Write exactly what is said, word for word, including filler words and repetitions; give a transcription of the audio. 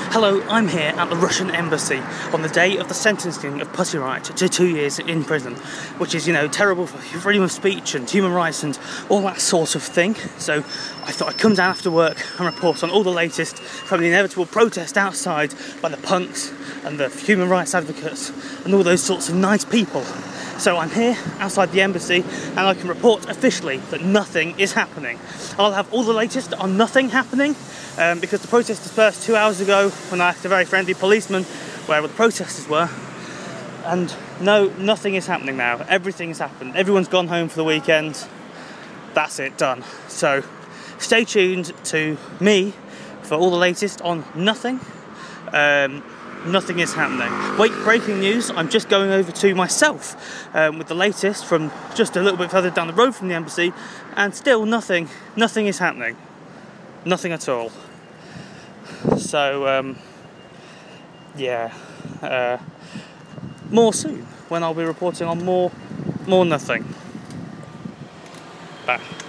Hello, I'm here at the Russian embassy on the day of the sentencing of Pussy Riot to two years in prison, which is, you know, terrible for freedom of speech and human rights and all that sort of thing. So I thought I'd come down after work and report on all the latest from the inevitable protest outside by the punks and the human rights advocates and all those sorts of nice people. So I'm here outside the embassy and I can report officially that nothing is happening. I'll have all the latest on nothing happening um, because the protest dispersed two hours ago when I asked a very friendly policeman where the protesters were. And no, nothing is happening now. Everything's happened. Everyone's gone home for the weekend. That's it, done. So stay tuned to me for all the latest on nothing. Um, Nothing is happening. Wait, breaking news, I'm just going over to myself um, with the latest from just a little bit further down the road from the embassy, and still nothing, nothing is happening. Nothing at all. So, um, yeah, uh, more soon when I'll be reporting on more, more nothing. Bye.